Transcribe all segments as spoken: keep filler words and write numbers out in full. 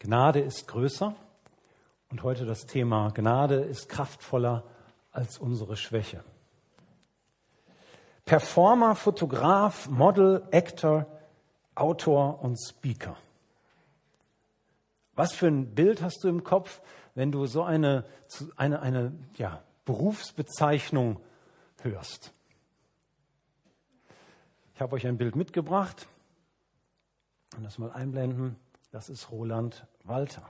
Gnade ist größer und heute das Thema Gnade ist kraftvoller als unsere Schwäche. Performer, Fotograf, Model, Actor, Autor und Speaker. Was für ein Bild hast du im Kopf, wenn du so eine, eine, eine ja, Berufsbezeichnung hörst? Ich habe euch ein Bild mitgebracht. Und das mal einblenden. Das ist Roland Walter.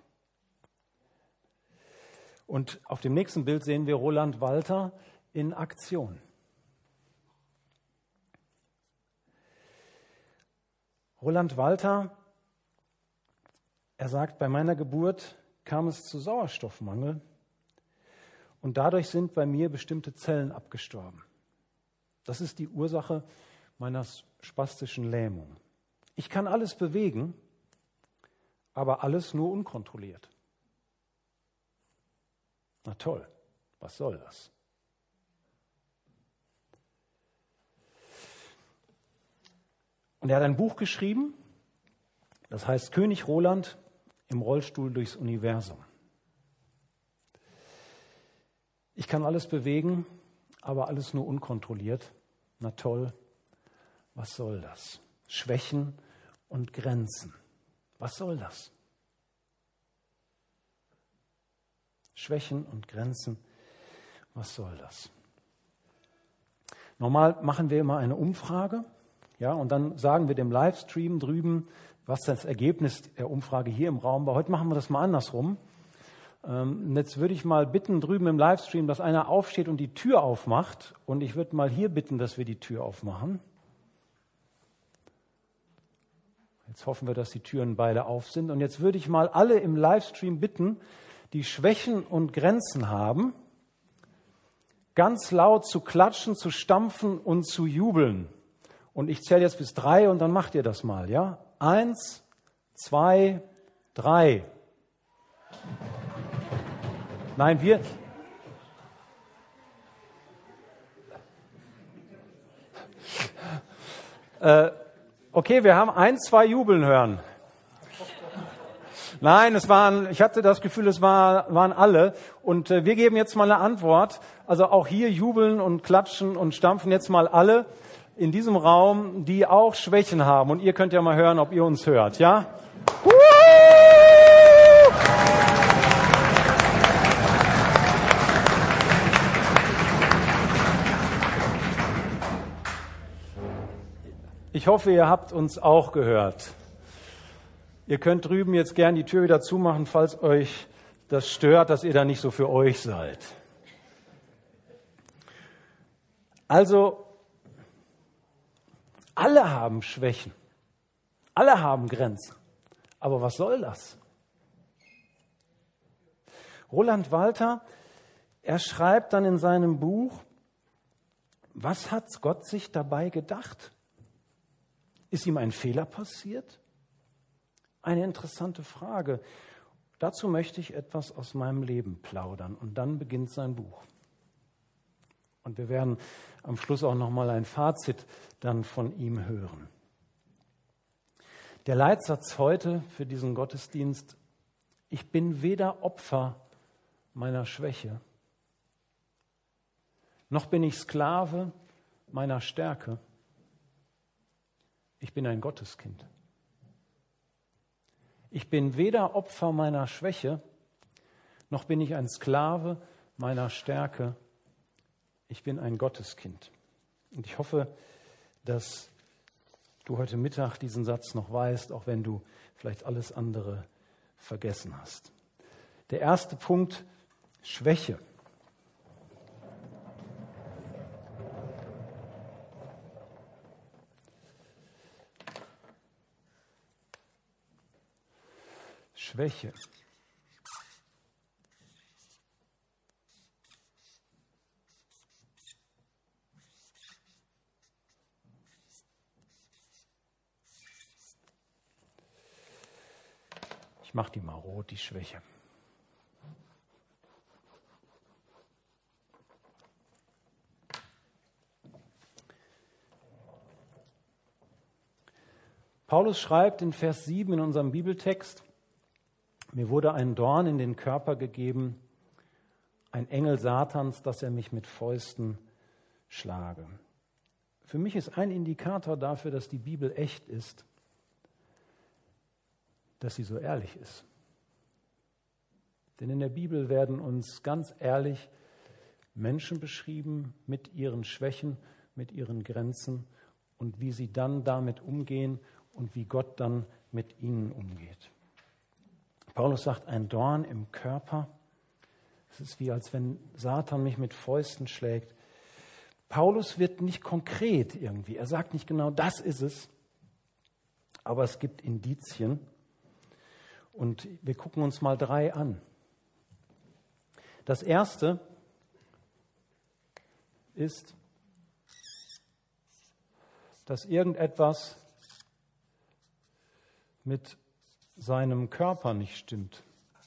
Und auf dem nächsten Bild sehen wir Roland Walter in Aktion. Roland Walter, er sagt, bei meiner Geburt kam es zu Sauerstoffmangel und dadurch sind bei mir bestimmte Zellen abgestorben. Das ist die Ursache meiner spastischen Lähmung. Ich kann alles bewegen, aber alles nur unkontrolliert. Na toll, was soll das? Und er hat ein Buch geschrieben, das heißt König Roland im Rollstuhl durchs Universum. Ich kann alles bewegen, aber alles nur unkontrolliert. Na toll, was soll das? Schwächen und Grenzen. Was soll das? Schwächen und Grenzen, was soll das? Normal machen wir immer eine Umfrage, ja, und dann sagen wir dem Livestream drüben, was das Ergebnis der Umfrage hier im Raum war. Heute machen wir das mal andersrum. Ähm, jetzt würde ich mal bitten drüben im Livestream, dass einer aufsteht und die Tür aufmacht. Und ich würde mal hier bitten, dass wir die Tür aufmachen. Jetzt hoffen wir, dass die Türen beide auf sind. Und jetzt würde ich mal alle im Livestream bitten, die Schwächen und Grenzen haben, ganz laut zu klatschen, zu stampfen und zu jubeln. Und ich zähle jetzt bis drei und dann macht ihr das mal, ja? Eins, zwei, drei. Nein, wir... Äh, okay, wir haben ein, zwei jubeln hören. Nein, es waren, ich hatte das Gefühl, es war, waren alle. Und äh, wir geben jetzt mal eine Antwort. Also auch hier jubeln und klatschen und stampfen jetzt mal alle in diesem Raum, die auch Schwächen haben. Und ihr könnt ja mal hören, ob ihr uns hört, ja? Ich hoffe, ihr habt uns auch gehört. Ihr könnt drüben jetzt gern die Tür wieder zumachen, falls euch das stört, dass ihr da nicht so für euch seid. Also, alle haben Schwächen. Alle haben Grenzen. Aber was soll das? Roland Walter, er schreibt dann in seinem Buch, was hat Gott sich dabei gedacht? Ist ihm ein Fehler passiert? Eine interessante Frage. Dazu möchte ich etwas aus meinem Leben plaudern. Und dann beginnt sein Buch. Und wir werden am Schluss auch noch mal ein Fazit dann von ihm hören. Der Leitsatz heute für diesen Gottesdienst: Ich bin weder Opfer meiner Schwäche, noch bin ich Sklave meiner Stärke. Ich bin ein Gotteskind. Ich bin weder Opfer meiner Schwäche, noch bin ich ein Sklave meiner Stärke. Ich bin ein Gotteskind. Und ich hoffe, dass du heute Mittag diesen Satz noch weißt, auch wenn du vielleicht alles andere vergessen hast. Der erste Punkt: Schwäche. Schwäche. Ich mache die mal rot, die Schwäche. Paulus schreibt in Vers sieben in unserem Bibeltext: Mir wurde ein Dorn in den Körper gegeben, ein Engel Satans, dass er mich mit Fäusten schlage. Für mich ist ein Indikator dafür, dass die Bibel echt ist, dass sie so ehrlich ist. Denn in der Bibel werden uns ganz ehrlich Menschen beschrieben mit ihren Schwächen, mit ihren Grenzen und wie sie dann damit umgehen und wie Gott dann mit ihnen umgeht. Paulus sagt, ein Dorn im Körper. Es ist wie, als wenn Satan mich mit Fäusten schlägt. Paulus wird nicht konkret irgendwie. Er sagt nicht genau, das ist es. Aber es gibt Indizien. Und wir gucken uns mal drei an. Das erste ist, dass irgendetwas mit seinem Körper nicht stimmt.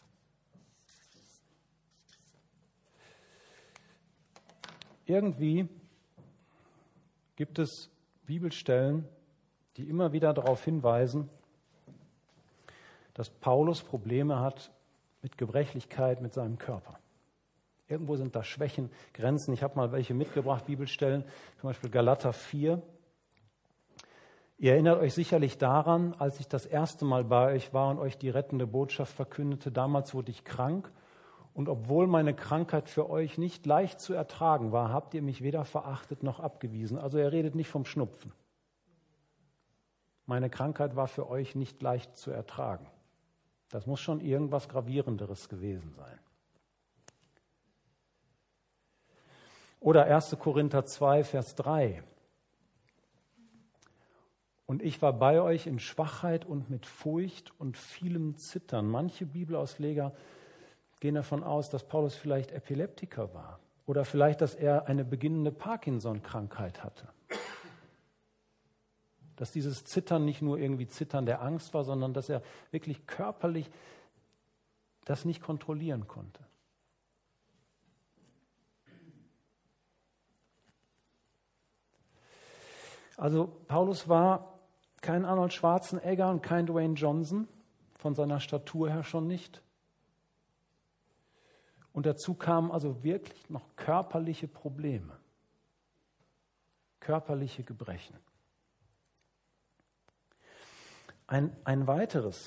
Irgendwie gibt es Bibelstellen, die immer wieder darauf hinweisen, dass Paulus Probleme hat mit Gebrechlichkeit mit seinem Körper. Irgendwo sind da Schwächen, Grenzen. Ich habe mal welche mitgebracht, Bibelstellen, zum Beispiel Galater vier. Ihr erinnert euch sicherlich daran, als ich das erste Mal bei euch war und euch die rettende Botschaft verkündete. Damals wurde ich krank und obwohl meine Krankheit für euch nicht leicht zu ertragen war, habt ihr mich weder verachtet noch abgewiesen. Also er redet nicht vom Schnupfen. Meine Krankheit war für euch nicht leicht zu ertragen. Das muss schon irgendwas Gravierenderes gewesen sein. Oder erster Korinther zwei, Vers drei. Und ich war bei euch in Schwachheit und mit Furcht und vielem Zittern. Manche Bibelausleger gehen davon aus, dass Paulus vielleicht Epileptiker war oder vielleicht, dass er eine beginnende Parkinson-Krankheit hatte. Dass dieses Zittern nicht nur irgendwie Zittern der Angst war, sondern dass er wirklich körperlich das nicht kontrollieren konnte. Also Paulus war kein Arnold Schwarzenegger und kein Dwayne Johnson, von seiner Statur her schon nicht. Und dazu kamen also wirklich noch körperliche Probleme, körperliche Gebrechen. Ein, ein weiteres,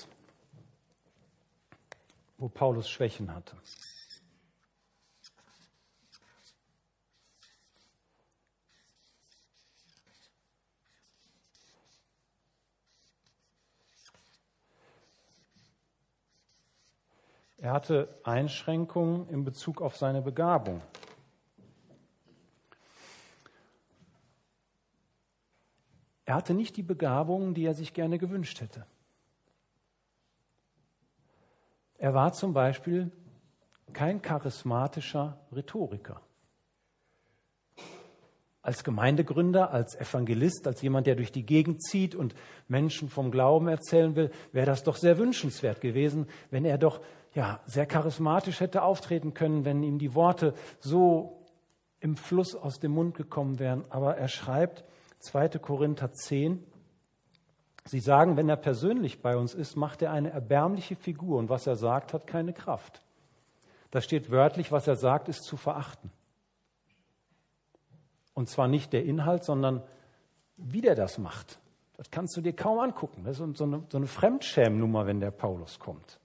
wo Paulus Schwächen hatte. Er hatte Einschränkungen in Bezug auf seine Begabung. Er hatte nicht die Begabung, die er sich gerne gewünscht hätte. Er war zum Beispiel kein charismatischer Rhetoriker. Als Gemeindegründer, als Evangelist, als jemand, der durch die Gegend zieht und Menschen vom Glauben erzählen will, wäre das doch sehr wünschenswert gewesen, wenn er doch ja, sehr charismatisch hätte auftreten können, wenn ihm die Worte so im Fluss aus dem Mund gekommen wären. Aber er schreibt, zweiter Korinther zehn, Sie sagen, wenn er persönlich bei uns ist, macht er eine erbärmliche Figur und was er sagt, hat keine Kraft. Da steht wörtlich, was er sagt, ist zu verachten. Und zwar nicht der Inhalt, sondern wie der das macht. Das kannst du dir kaum angucken. Das ist so eine, so eine Fremdschämnummer, wenn der Paulus kommt.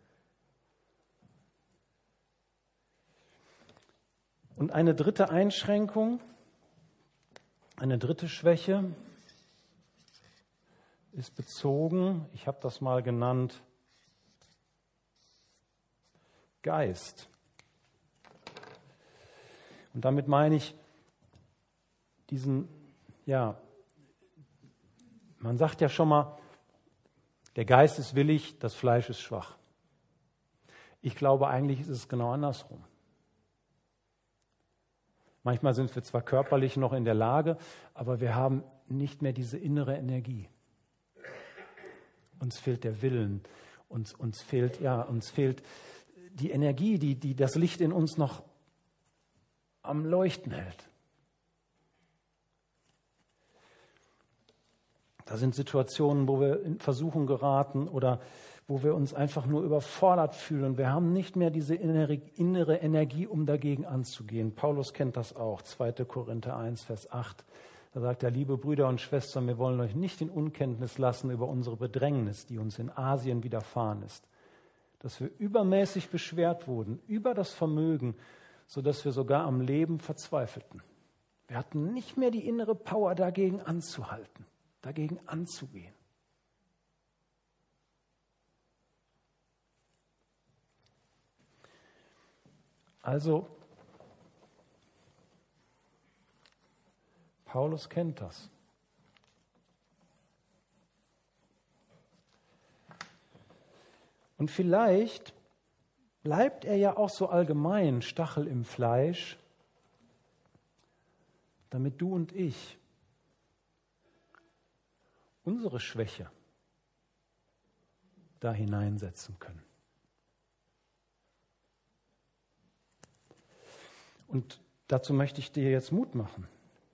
Und eine dritte Einschränkung, eine dritte Schwäche ist bezogen, ich habe das mal genannt, Geist. Und damit meine ich diesen, ja, man sagt ja schon mal, der Geist ist willig, das Fleisch ist schwach. Ich glaube, eigentlich ist es genau andersrum. Manchmal sind wir zwar körperlich noch in der Lage, aber wir haben nicht mehr diese innere Energie. Uns fehlt der Willen, uns, uns, fehlt, ja, uns fehlt die Energie, die, die das Licht in uns noch am Leuchten hält. Da sind Situationen, wo wir in Versuchung geraten oder wo wir uns einfach nur überfordert fühlen und wir haben nicht mehr diese innere, innere Energie, um dagegen anzugehen. Paulus kennt das auch, zweiter Korinther eins, Vers acht. Da sagt er, liebe Brüder und Schwestern, wir wollen euch nicht in Unkenntnis lassen über unsere Bedrängnis, die uns in Asien widerfahren ist, dass wir übermäßig beschwert wurden, über das Vermögen, sodass wir sogar am Leben verzweifelten. Wir hatten nicht mehr die innere Power, dagegen anzuhalten, dagegen anzugehen. Also, Paulus kennt das. Und vielleicht bleibt er ja auch so allgemein Stachel im Fleisch, damit du und ich unsere Schwäche da hineinsetzen können. Und dazu möchte ich dir jetzt Mut machen.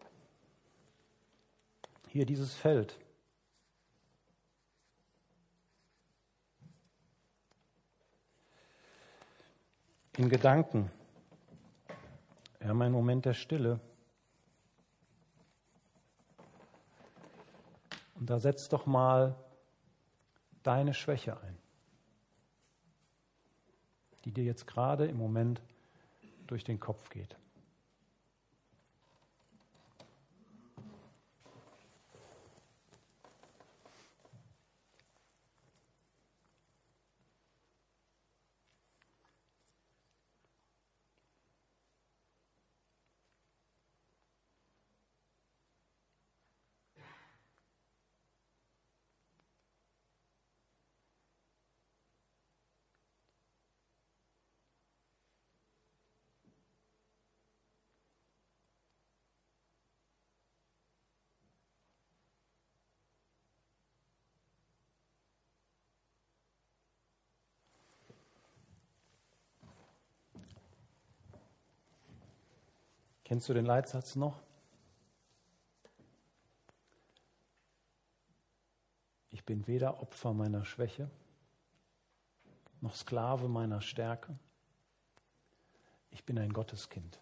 Hier dieses Feld. In Gedanken. Wir haben einen Moment der Stille. Und da setz doch mal deine Schwäche ein, die dir jetzt gerade im Moment durch den Kopf geht. Kennst du den Leitsatz noch? Ich bin weder Opfer meiner Schwäche, noch Sklave meiner Stärke. Ich bin ein Gotteskind.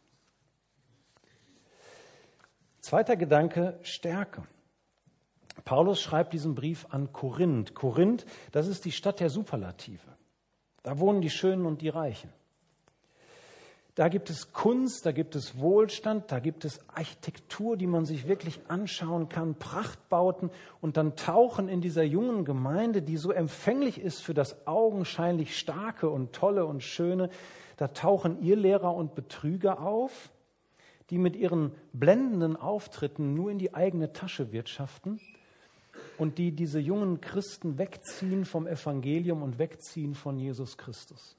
Zweiter Gedanke, Stärke. Paulus schreibt diesen Brief an Korinth. Korinth, das ist die Stadt der Superlative. Da wohnen die Schönen und die Reichen. Da gibt es Kunst, da gibt es Wohlstand, da gibt es Architektur, die man sich wirklich anschauen kann, Prachtbauten. Und dann tauchen in dieser jungen Gemeinde, die so empfänglich ist für das augenscheinlich Starke und Tolle und Schöne, da tauchen Irrlehrer und Betrüger auf, die mit ihren blendenden Auftritten nur in die eigene Tasche wirtschaften und die diese jungen Christen wegziehen vom Evangelium und wegziehen von Jesus Christus.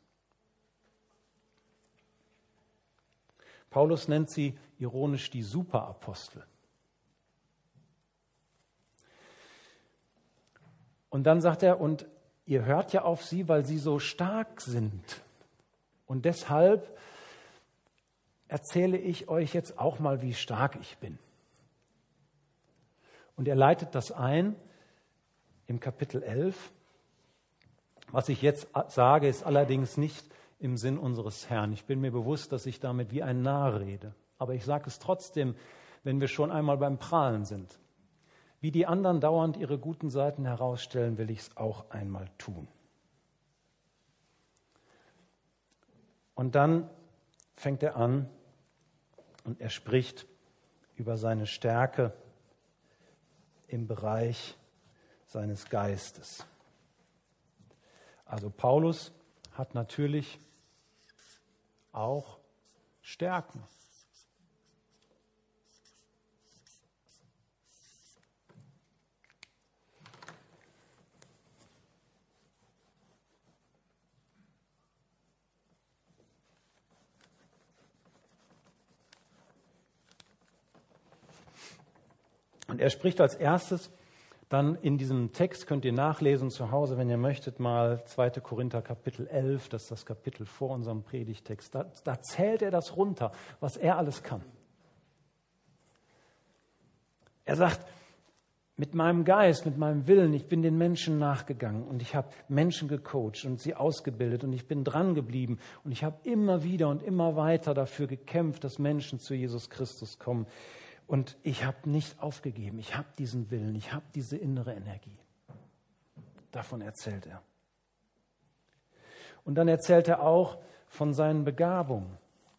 Paulus nennt sie ironisch die Superapostel. Und dann sagt er, und ihr hört ja auf sie, weil sie so stark sind. Und deshalb erzähle ich euch jetzt auch mal, wie stark ich bin. Und er leitet das ein im Kapitel elf. Was ich jetzt sage, ist allerdings nicht im Sinn unseres Herrn. Ich bin mir bewusst, dass ich damit wie ein Narr rede. Aber ich sage es trotzdem, wenn wir schon einmal beim Prahlen sind. Wie die anderen dauernd ihre guten Seiten herausstellen, will ich es auch einmal tun. Und dann fängt er an und er spricht über seine Stärke im Bereich seines Geistes. Also Paulus hat natürlich auch Stärken. Und er spricht als erstes dann in diesem Text, könnt ihr nachlesen zu Hause, wenn ihr möchtet, mal zweiter Korinther Kapitel elf, das ist das Kapitel vor unserem Predigtext. Da, da zählt er das runter, was er alles kann. Er sagt, mit meinem Geist, mit meinem Willen, ich bin den Menschen nachgegangen und ich habe Menschen gecoacht und sie ausgebildet und ich bin dran geblieben und ich habe immer wieder und immer weiter dafür gekämpft, dass Menschen zu Jesus Christus kommen. Und ich habe nicht aufgegeben, ich habe diesen Willen, ich habe diese innere Energie. Davon erzählt er. Und dann erzählt er auch von seinen Begabungen.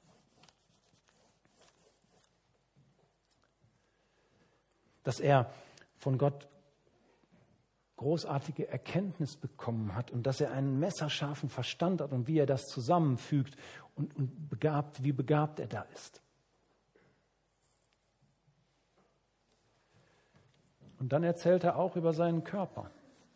Dass er von Gott großartige Erkenntnis bekommen hat und dass er einen messerscharfen Verstand hat und wie er das zusammenfügt und, und begabt, wie begabt er da ist. Und dann erzählt er auch über seinen Körper.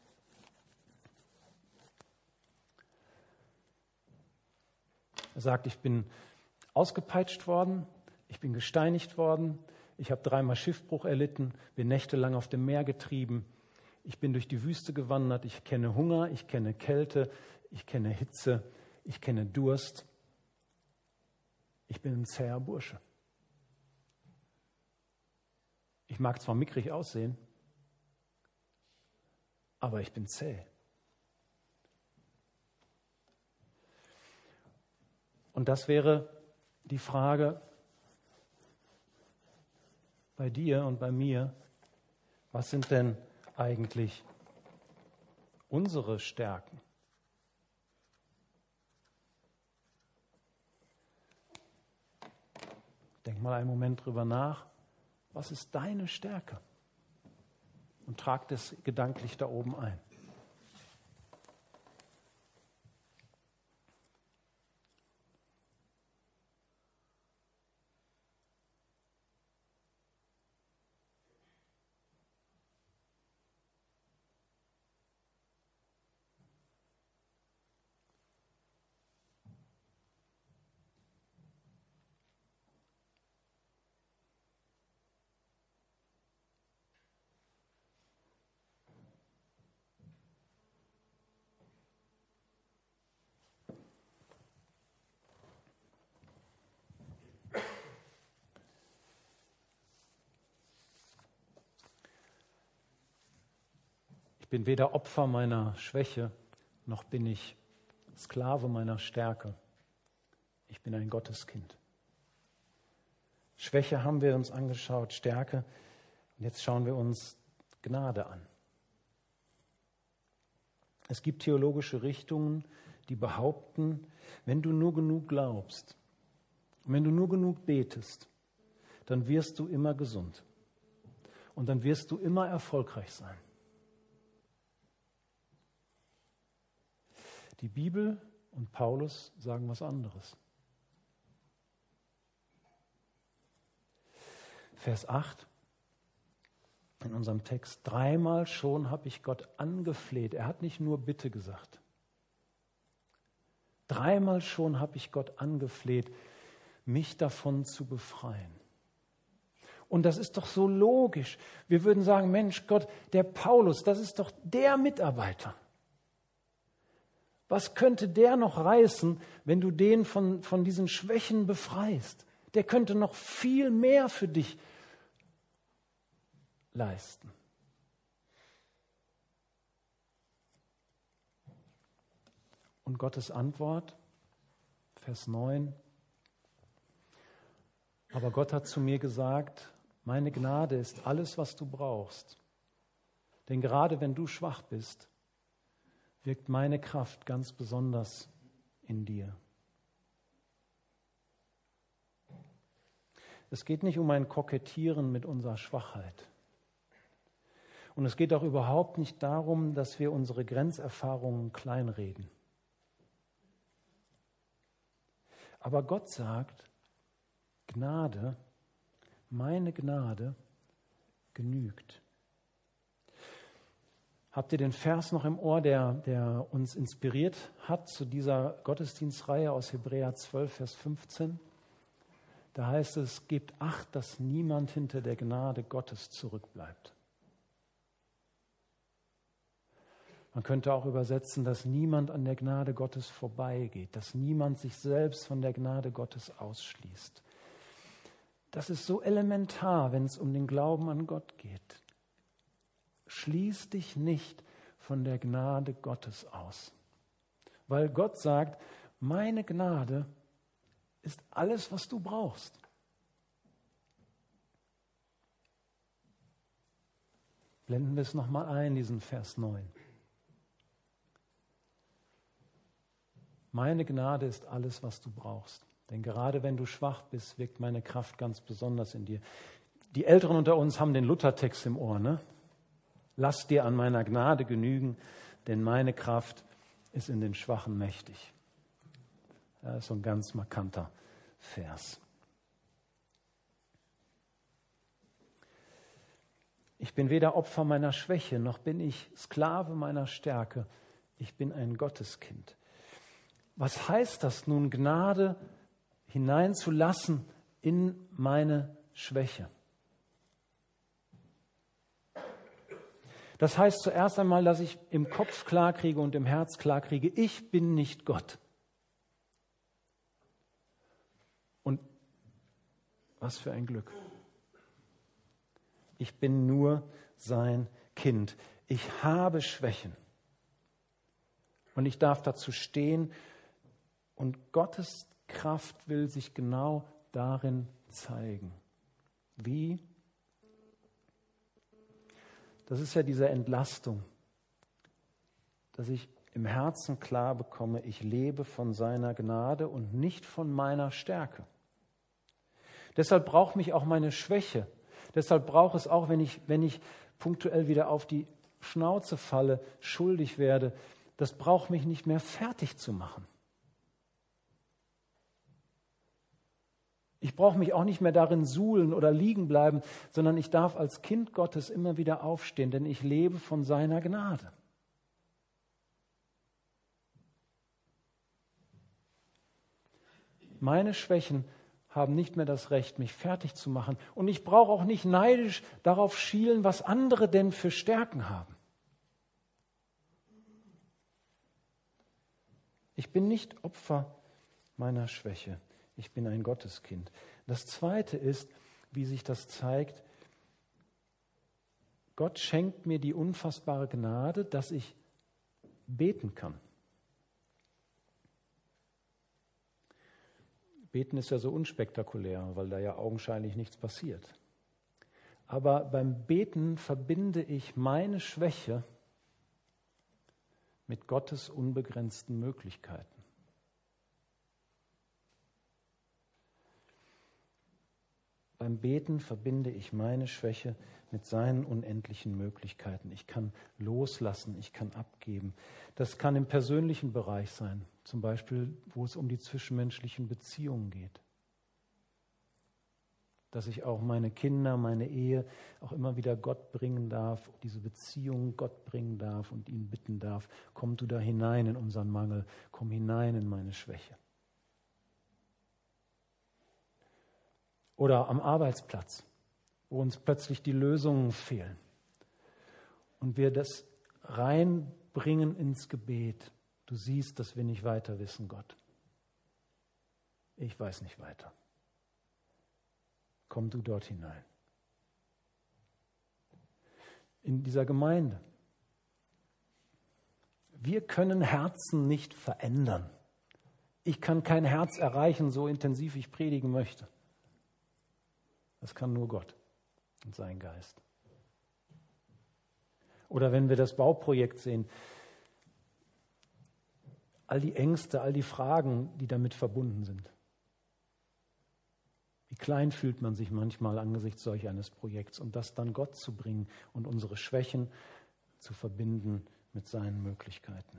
Er sagt, ich bin ausgepeitscht worden, ich bin gesteinigt worden, ich habe dreimal Schiffbruch erlitten, bin nächtelang auf dem Meer getrieben, ich bin durch die Wüste gewandert, ich kenne Hunger, ich kenne Kälte, ich kenne Hitze, ich kenne Durst. Ich bin ein zäher Bursche. Ich mag zwar mickrig aussehen, aber ich bin zäh. Und das wäre die Frage bei dir und bei mir, was sind denn eigentlich unsere Stärken? Denk mal einen Moment drüber nach, was ist deine Stärke? Und trag das gedanklich da oben ein. Ich bin weder Opfer meiner Schwäche, noch bin ich Sklave meiner Stärke. Ich bin ein Gotteskind. Schwäche haben wir uns angeschaut, Stärke. Und jetzt schauen wir uns Gnade an. Es gibt theologische Richtungen, die behaupten, wenn du nur genug glaubst und wenn du nur genug betest, dann wirst du immer gesund. Und dann wirst du immer erfolgreich sein. Die Bibel und Paulus sagen was anderes. Vers acht in unserem Text. Dreimal schon habe ich Gott angefleht. Er hat nicht nur Bitte gesagt. Dreimal schon habe ich Gott angefleht, mich davon zu befreien. Und das ist doch so logisch. Wir würden sagen, Mensch Gott, der Paulus, das ist doch der Mitarbeiter. Was könnte der noch reißen, wenn du den von, von diesen Schwächen befreist? Der könnte noch viel mehr für dich leisten. Und Gottes Antwort, Vers neun. Aber Gott hat zu mir gesagt, meine Gnade ist alles, was du brauchst. Denn gerade wenn du schwach bist, wirkt meine Kraft ganz besonders in dir. Es geht nicht um ein Kokettieren mit unserer Schwachheit. Und es geht auch überhaupt nicht darum, dass wir unsere Grenzerfahrungen kleinreden. Aber Gott sagt, Gnade, meine Gnade genügt. Habt ihr den Vers noch im Ohr, der, der uns inspiriert hat zu dieser Gottesdienstreihe aus Hebräer zwölf, Vers fünfzehn? Da heißt es, gebt Acht, dass niemand hinter der Gnade Gottes zurückbleibt. Man könnte auch übersetzen, dass niemand an der Gnade Gottes vorbeigeht, dass niemand sich selbst von der Gnade Gottes ausschließt. Das ist so elementar, wenn es um den Glauben an Gott geht. schließ dich nicht von der Gnade Gottes aus. Weil Gott sagt, meine Gnade ist alles, was du brauchst. Blenden wir es nochmal ein, diesen Vers neun. Meine Gnade ist alles, was du brauchst. Denn gerade wenn du schwach bist, wirkt meine Kraft ganz besonders in dir. Die Älteren unter uns haben den Luthertext im Ohr, ne? Lass dir an meiner Gnade genügen, denn meine Kraft ist in den Schwachen mächtig. Das ist so ein ganz markanter Vers. Ich bin weder Opfer meiner Schwäche, noch bin ich Sklave meiner Stärke. Ich bin ein Gotteskind. Was heißt das nun, Gnade hineinzulassen in meine Schwäche? Das heißt zuerst einmal, dass ich im Kopf klarkriege und im Herz klarkriege, ich bin nicht Gott. Und was für ein Glück. Ich bin nur sein Kind. Ich habe Schwächen. Und ich darf dazu stehen. Und Gottes Kraft will sich genau darin zeigen. Wie? Das ist ja diese Entlastung, dass ich im Herzen klar bekomme, ich lebe von seiner Gnade und nicht von meiner Stärke. Deshalb braucht mich auch meine Schwäche. Deshalb braucht es auch, wenn ich, wenn ich punktuell wieder auf die Schnauze falle, schuldig werde, das braucht mich nicht mehr fertig zu machen. Ich brauche mich auch nicht mehr darin suhlen oder liegen bleiben, sondern ich darf als Kind Gottes immer wieder aufstehen, denn ich lebe von seiner Gnade. Meine Schwächen haben nicht mehr das Recht, mich fertig zu machen. Und ich brauche auch nicht neidisch darauf schielen, was andere denn für Stärken haben. Ich bin nicht Opfer meiner Schwäche. Ich bin ein Gotteskind. Das Zweite ist, wie sich das zeigt, Gott schenkt mir die unfassbare Gnade, dass ich beten kann. Beten ist ja so unspektakulär, weil da ja augenscheinlich nichts passiert. Aber beim Beten verbinde ich meine Schwäche mit Gottes unbegrenzten Möglichkeiten. Beim Beten verbinde ich meine Schwäche mit seinen unendlichen Möglichkeiten. Ich kann loslassen, ich kann abgeben. Das kann im persönlichen Bereich sein, zum Beispiel, wo es um die zwischenmenschlichen Beziehungen geht. Dass ich auch meine Kinder, meine Ehe auch immer wieder Gott bringen darf, diese Beziehung Gott bringen darf und ihn bitten darf, komm du da hinein in unseren Mangel, komm hinein in meine Schwäche. Oder am Arbeitsplatz, wo uns plötzlich die Lösungen fehlen und wir das reinbringen ins Gebet. Du siehst, dass wir nicht weiter wissen, Gott. Ich weiß nicht weiter. Komm du dort hinein. In dieser Gemeinde. Wir können Herzen nicht verändern. Ich kann kein Herz erreichen, so intensiv ich predigen möchte. Das kann nur Gott und sein Geist. Oder wenn wir das Bauprojekt sehen, all die Ängste, all die Fragen, die damit verbunden sind. Wie klein fühlt man sich manchmal angesichts solch eines Projekts und das dann Gott zu bringen und unsere Schwächen zu verbinden mit seinen Möglichkeiten.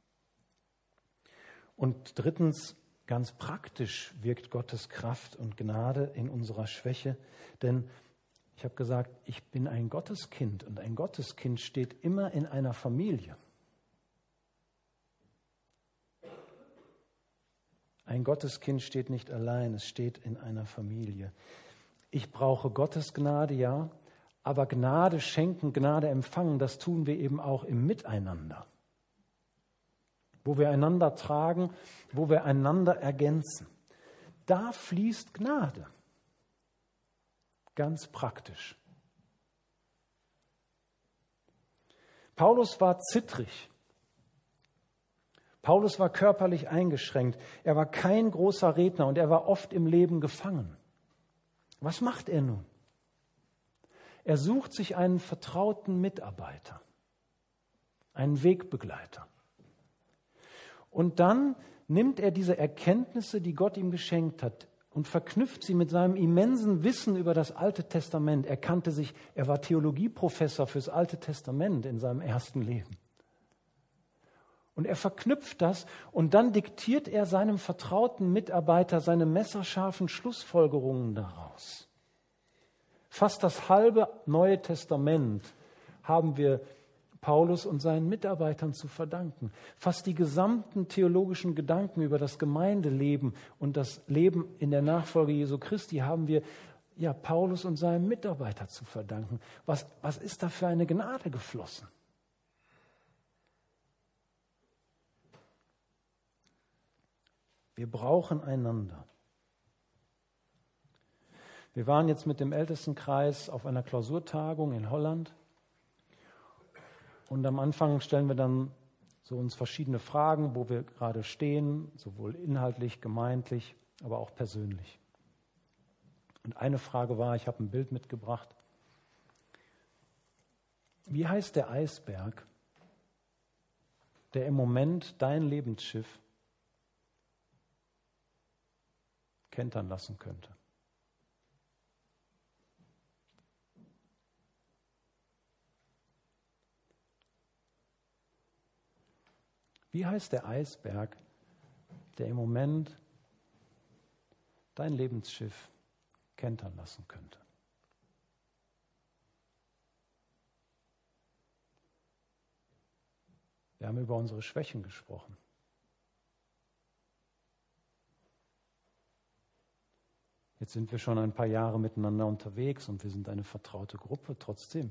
Und drittens, ganz praktisch wirkt Gottes Kraft und Gnade in unserer Schwäche, denn ich habe gesagt, ich bin ein Gotteskind und ein Gotteskind steht immer in einer Familie. Ein Gotteskind steht nicht allein, es steht in einer Familie. Ich brauche Gottes Gnade, ja, aber Gnade schenken, Gnade empfangen, das tun wir eben auch im Miteinander. Wo wir einander tragen, wo wir einander ergänzen. Da fließt Gnade. Ganz praktisch. Paulus war zittrig. Paulus war körperlich eingeschränkt. Er war kein großer Redner und er war oft im Leben gefangen. Was macht er nun? Er sucht sich einen vertrauten Mitarbeiter, einen Wegbegleiter. Und dann nimmt er diese Erkenntnisse, die Gott ihm geschenkt hat, und verknüpft sie mit seinem immensen Wissen über das Alte Testament. Er kannte sich, er war Theologieprofessor fürs Alte Testament in seinem ersten Leben. Und er verknüpft das und dann diktiert er seinem vertrauten Mitarbeiter seine messerscharfen Schlussfolgerungen daraus. Fast das halbe Neue Testament haben wir Paulus und seinen Mitarbeitern zu verdanken. Fast die gesamten theologischen Gedanken über das Gemeindeleben und das Leben in der Nachfolge Jesu Christi haben wir ja Paulus und seinem Mitarbeiter zu verdanken. Was, was ist da für eine Gnade geflossen? Wir brauchen einander. Wir waren jetzt mit dem Ältestenkreis auf einer Klausurtagung in Holland. Und am Anfang stellen wir dann so uns verschiedene Fragen, wo wir gerade stehen, sowohl inhaltlich, gemeintlich, aber auch persönlich. Und eine Frage war, ich habe ein Bild mitgebracht. Wie heißt der Eisberg, der im Moment dein Lebensschiff kentern lassen könnte? Wie heißt der Eisberg, der im Moment dein Lebensschiff kentern lassen könnte? Wir haben über unsere Schwächen gesprochen. Jetzt sind wir schon ein paar Jahre miteinander unterwegs und wir sind eine vertraute Gruppe. Trotzdem,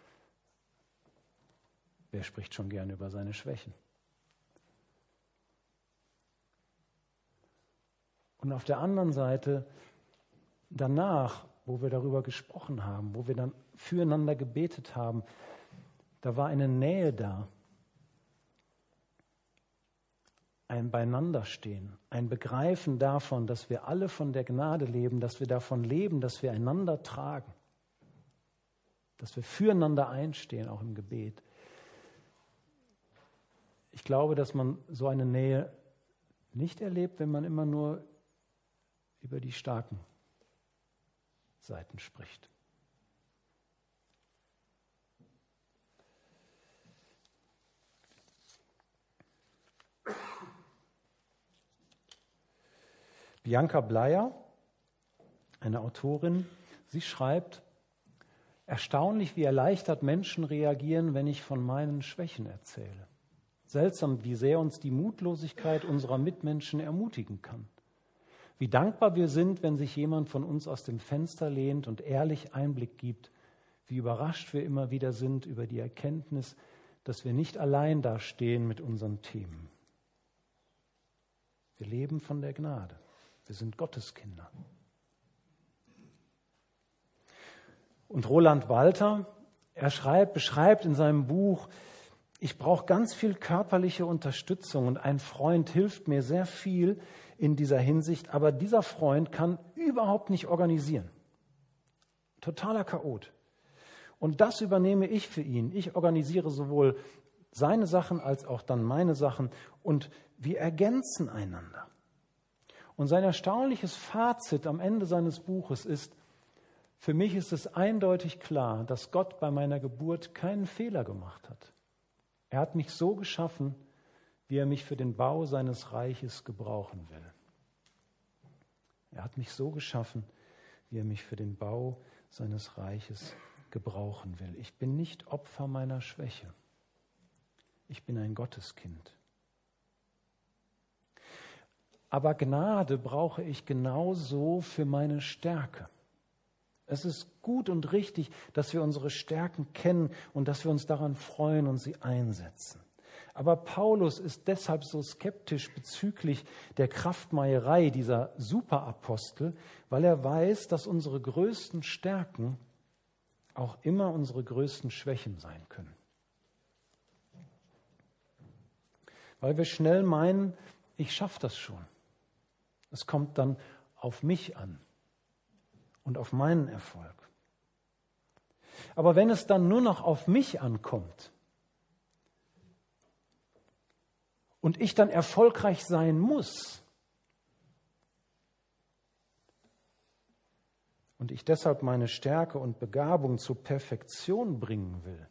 wer spricht schon gerne über seine Schwächen? Und auf der anderen Seite, danach, wo wir darüber gesprochen haben, wo wir dann füreinander gebetet haben, da war eine Nähe da. Ein Beieinanderstehen, ein Begreifen davon, dass wir alle von der Gnade leben, dass wir davon leben, dass wir einander tragen, dass wir füreinander einstehen, auch im Gebet. Ich glaube, dass man so eine Nähe nicht erlebt, wenn man immer nur über die starken Seiten spricht. Bianca Bleier, eine Autorin, sie schreibt, erstaunlich, wie erleichtert Menschen reagieren, wenn ich von meinen Schwächen erzähle. Seltsam, wie sehr uns die Mutlosigkeit unserer Mitmenschen ermutigen kann. Wie dankbar wir sind, wenn sich jemand von uns aus dem Fenster lehnt und ehrlich Einblick gibt, wie überrascht wir immer wieder sind über die Erkenntnis, dass wir nicht allein dastehen mit unseren Themen. Wir leben von der Gnade. Wir sind Gotteskinder. Und Roland Walter, er schreibt, beschreibt in seinem Buch, ich brauche ganz viel körperliche Unterstützung und ein Freund hilft mir sehr viel in dieser Hinsicht, aber dieser Freund kann überhaupt nicht organisieren. Totaler Chaot. Und das übernehme ich für ihn. Ich organisiere sowohl seine Sachen als auch dann meine Sachen und wir ergänzen einander. Und sein erstaunliches Fazit am Ende seines Buches ist, für mich ist es eindeutig klar, dass Gott bei meiner Geburt keinen Fehler gemacht hat. Er hat mich so geschaffen, wie er mich für den Bau seines Reiches gebrauchen will. Er hat mich so geschaffen, wie er mich für den Bau seines Reiches gebrauchen will. Ich bin nicht Opfer meiner Schwäche. Ich bin ein Gotteskind. Aber Gnade brauche ich genauso für meine Stärke. Es ist gut und richtig, dass wir unsere Stärken kennen und dass wir uns daran freuen und sie einsetzen. Aber Paulus ist deshalb so skeptisch bezüglich der Kraftmeierei dieser Superapostel, weil er weiß, dass unsere größten Stärken auch immer unsere größten Schwächen sein können. Weil wir schnell meinen, ich schaffe das schon. Es kommt dann auf mich an und auf meinen Erfolg. Aber wenn es dann nur noch auf mich ankommt und ich dann erfolgreich sein muss und ich deshalb meine Stärke und Begabung zur Perfektion bringen will,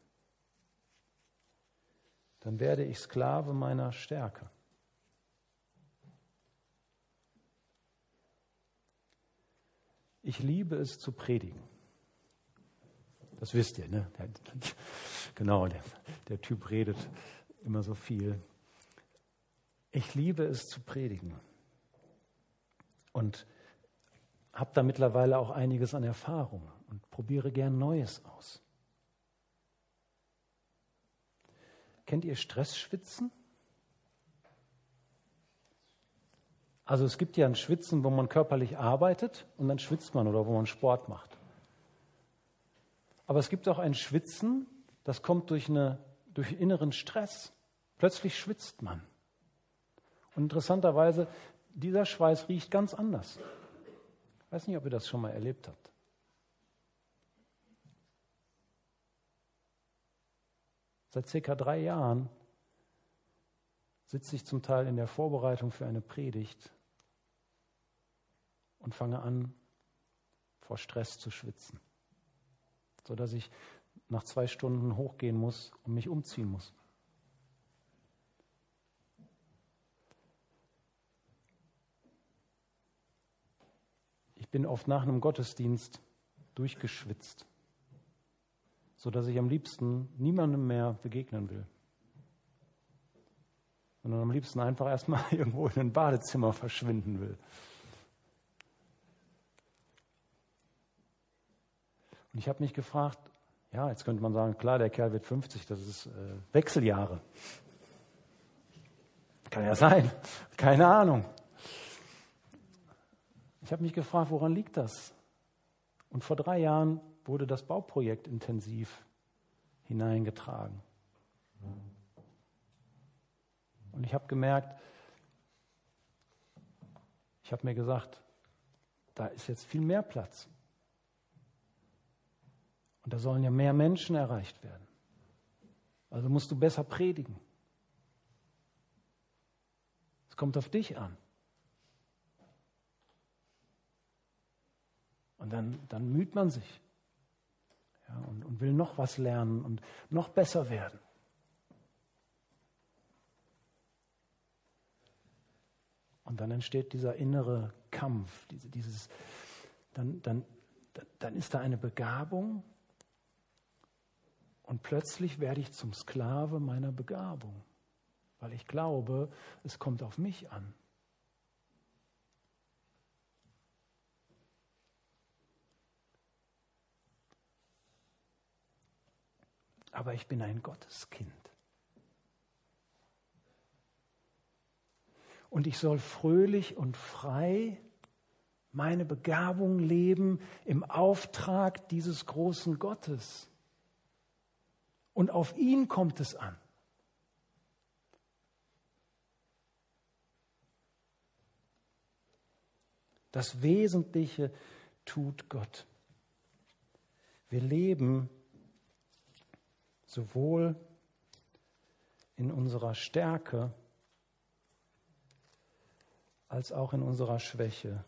dann werde ich Sklave meiner Stärke. Ich liebe es zu predigen. Das wisst ihr, ne? Der, genau, der, der Typ redet immer so viel. Ich liebe es zu predigen und habe da mittlerweile auch einiges an Erfahrung und probiere gern Neues aus. Kennt ihr Stressschwitzen? Also es gibt ja ein Schwitzen, wo man körperlich arbeitet und dann schwitzt man oder wo man Sport macht. Aber es gibt auch ein Schwitzen, das kommt durch, eine, durch inneren Stress. Plötzlich schwitzt man. Und interessanterweise, dieser Schweiß riecht ganz anders. Ich weiß nicht, ob ihr das schon mal erlebt habt. Seit circa drei Jahren sitze ich zum Teil in der Vorbereitung für eine Predigt und fange an, vor Stress zu schwitzen, sodass ich nach zwei Stunden hochgehen muss und mich umziehen muss. Ich bin oft nach einem Gottesdienst durchgeschwitzt, sodass ich am liebsten niemandem mehr begegnen will. Sondern am liebsten einfach erstmal irgendwo in ein Badezimmer verschwinden will. Und ich habe mich gefragt, ja, jetzt könnte man sagen, klar, der Kerl wird fünfzig, das ist äh, Wechseljahre. Kann ja sein, keine Ahnung. Ich habe mich gefragt, woran liegt das? Und vor drei Jahren wurde das Bauprojekt intensiv hineingetragen. Und ich habe gemerkt, ich habe mir gesagt, da ist jetzt viel mehr Platz. Und da sollen ja mehr Menschen erreicht werden. Also musst du besser predigen. Es kommt auf dich an. Und dann, dann müht man sich, ja, und, und will noch was lernen und noch besser werden. Und dann entsteht dieser innere Kampf, diese, dieses, dann, dann, dann ist da eine Begabung und plötzlich werde ich zum Sklave meiner Begabung, weil ich glaube, es kommt auf mich an. Aber ich bin ein Gotteskind. Und ich soll fröhlich und frei meine Begabung leben im Auftrag dieses großen Gottes. Und auf ihn kommt es an. Das Wesentliche tut Gott. Wir leben sowohl in unserer Stärke als auch in unserer Schwäche,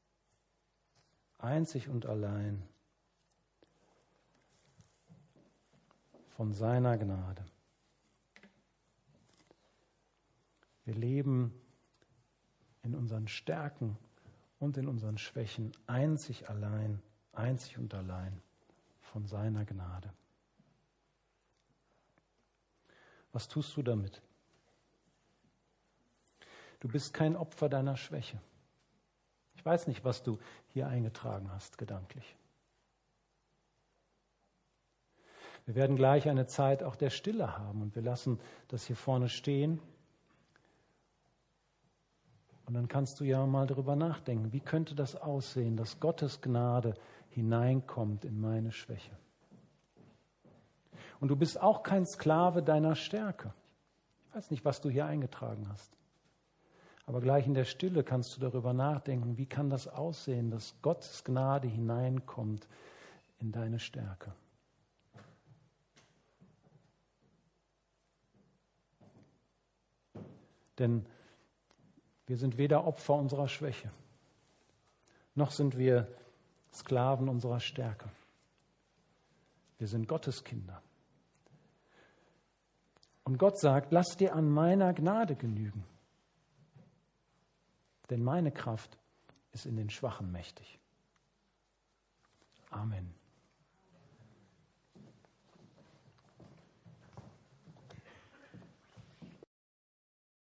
einzig und allein von seiner Gnade. Wir leben in unseren Stärken und in unseren Schwächen einzig allein, einzig und allein von seiner Gnade. Was tust du damit? Du bist kein Opfer deiner Schwäche. Ich weiß nicht, was du hier eingetragen hast, gedanklich. Wir werden gleich eine Zeit auch der Stille haben und wir lassen das hier vorne stehen. Und dann kannst du ja mal darüber nachdenken, wie könnte das aussehen, dass Gottes Gnade hineinkommt in meine Schwäche. Und du bist auch kein Sklave deiner Stärke. Ich weiß nicht, was du hier eingetragen hast. Aber gleich in der Stille kannst du darüber nachdenken, wie kann das aussehen, dass Gottes Gnade hineinkommt in deine Stärke. Denn wir sind weder Opfer unserer Schwäche, noch sind wir Sklaven unserer Stärke. Wir sind Gottes Kinder. Und Gott sagt, lass dir an meiner Gnade genügen. Denn meine Kraft ist in den Schwachen mächtig. Amen.